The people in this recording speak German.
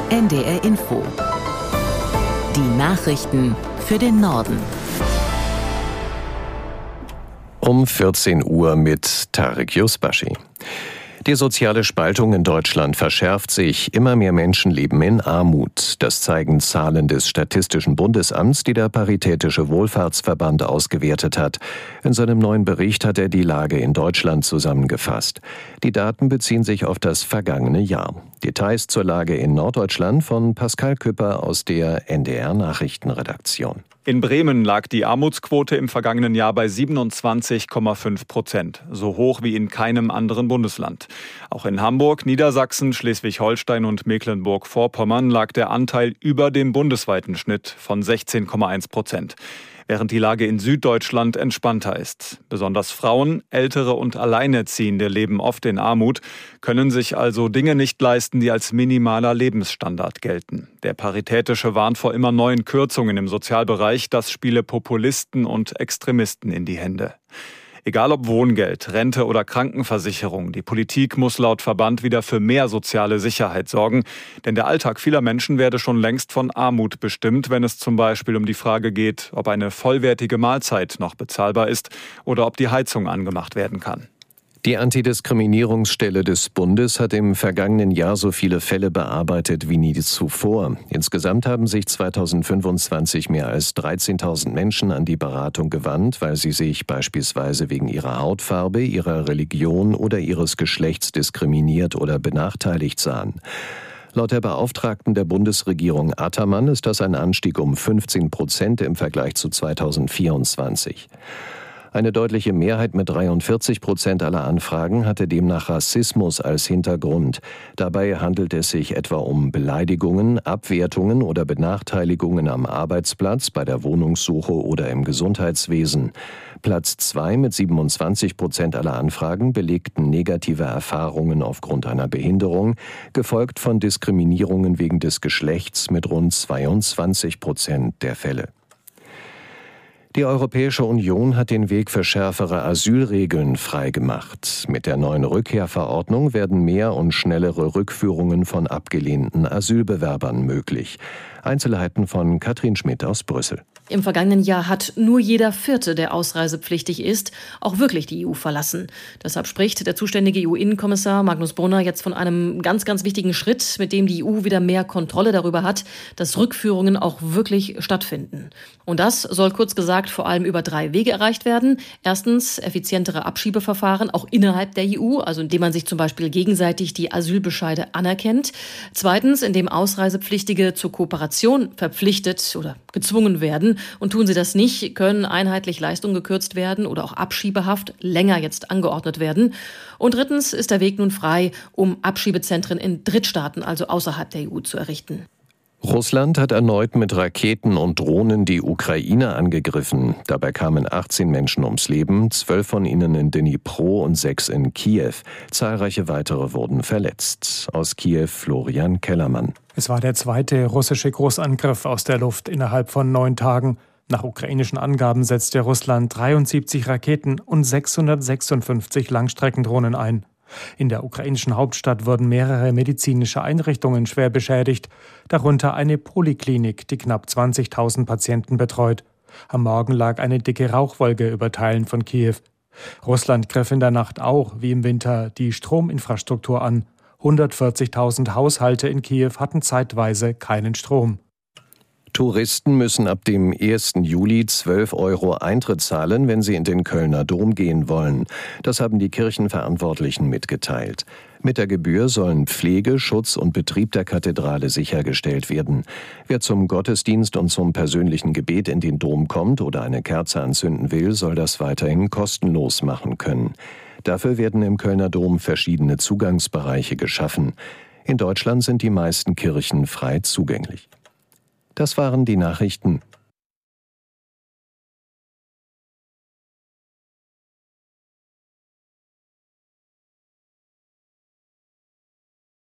NDR Info. Die Nachrichten für den Norden. Um 14 Uhr mit Tarek Yusbashi. Die soziale Spaltung in Deutschland verschärft sich. Immer mehr Menschen leben in Armut. Das zeigen Zahlen des Statistischen Bundesamts, die der Paritätische Wohlfahrtsverband ausgewertet hat. In seinem neuen Bericht hat er die Lage in Deutschland zusammengefasst. Die Daten beziehen sich auf das vergangene Jahr. Details zur Lage in Norddeutschland von Pascal Küpper aus der NDR Nachrichtenredaktion. In Bremen lag die Armutsquote im vergangenen Jahr bei 27,5%, so hoch wie in keinem anderen Bundesland. Auch in Hamburg, Niedersachsen, Schleswig-Holstein und Mecklenburg-Vorpommern lag der Anteil über dem bundesweiten Schnitt von 16,1%. Während die Lage in Süddeutschland entspannter ist. Besonders Frauen, Ältere und Alleinerziehende leben oft in Armut, können sich also Dinge nicht leisten, die als minimaler Lebensstandard gelten. Der Paritätische warnt vor immer neuen Kürzungen im Sozialbereich, das spiele Populisten und Extremisten in die Hände. Egal ob Wohngeld, Rente oder Krankenversicherung, die Politik muss laut Verband wieder für mehr soziale Sicherheit sorgen. Denn der Alltag vieler Menschen werde schon längst von Armut bestimmt, wenn es zum Beispiel um die Frage geht, ob eine vollwertige Mahlzeit noch bezahlbar ist oder ob die Heizung angemacht werden kann. Die Antidiskriminierungsstelle des Bundes hat im vergangenen Jahr so viele Fälle bearbeitet wie nie zuvor. Insgesamt haben sich 2025 mehr als 13.000 Menschen an die Beratung gewandt, weil sie sich beispielsweise wegen ihrer Hautfarbe, ihrer Religion oder ihres Geschlechts diskriminiert oder benachteiligt sahen. Laut der Beauftragten der Bundesregierung Attermann ist das ein Anstieg um 15% im Vergleich zu 2024. Eine deutliche Mehrheit mit 43% aller Anfragen hatte demnach Rassismus als Hintergrund. Dabei handelt es sich etwa um Beleidigungen, Abwertungen oder Benachteiligungen am Arbeitsplatz, bei der Wohnungssuche oder im Gesundheitswesen. Platz 2 mit 27% aller Anfragen belegten negative Erfahrungen aufgrund einer Behinderung, gefolgt von Diskriminierungen wegen des Geschlechts mit rund 22% der Fälle. Die Europäische Union hat den Weg für schärfere Asylregeln freigemacht. Mit der neuen Rückkehrverordnung werden mehr und schnellere Rückführungen von abgelehnten Asylbewerbern möglich. Einzelheiten von Katrin Schmidt aus Brüssel. Im vergangenen Jahr hat nur jeder Vierte, der ausreisepflichtig ist, auch wirklich die EU verlassen. Deshalb spricht der zuständige EU-Innenkommissar Magnus Brunner jetzt von einem ganz, ganz wichtigen Schritt, mit dem die EU wieder mehr Kontrolle darüber hat, dass Rückführungen auch wirklich stattfinden. Und das soll kurz gesagt vor allem über 3 Wege erreicht werden. Erstens effizientere Abschiebeverfahren, auch innerhalb der EU, also indem man sich zum Beispiel gegenseitig die Asylbescheide anerkennt. Zweitens, indem Ausreisepflichtige zur Kooperation verpflichtet oder gezwungen werden. Und tun sie das nicht, können einheitlich Leistungen gekürzt werden oder auch Abschiebehaft länger jetzt angeordnet werden. Und drittens ist der Weg nun frei, um Abschiebezentren in Drittstaaten, also außerhalb der EU, zu errichten. Russland hat erneut mit Raketen und Drohnen die Ukraine angegriffen. Dabei kamen 18 Menschen ums Leben, 12 von ihnen in Dnipro und 6 in Kiew. Zahlreiche weitere wurden verletzt. Aus Kiew Florian Kellermann. Es war der zweite russische Großangriff aus der Luft innerhalb von 9 Tagen. Nach ukrainischen Angaben setzte Russland 73 Raketen und 656 Langstreckendrohnen ein. In der ukrainischen Hauptstadt wurden mehrere medizinische Einrichtungen schwer beschädigt, darunter eine Poliklinik, die knapp 20.000 Patienten betreut. Am Morgen lag eine dicke Rauchwolke über Teilen von Kiew. Russland griff in der Nacht auch, wie im Winter, die Strominfrastruktur an. 140.000 Haushalte in Kiew hatten zeitweise keinen Strom. Touristen müssen ab dem 1. Juli 12 € Eintritt zahlen, wenn sie in den Kölner Dom gehen wollen. Das haben die Kirchenverantwortlichen mitgeteilt. Mit der Gebühr sollen Pflege, Schutz und Betrieb der Kathedrale sichergestellt werden. Wer zum Gottesdienst und zum persönlichen Gebet in den Dom kommt oder eine Kerze anzünden will, soll das weiterhin kostenlos machen können. Dafür werden im Kölner Dom verschiedene Zugangsbereiche geschaffen. In Deutschland sind die meisten Kirchen frei zugänglich. Das waren die Nachrichten.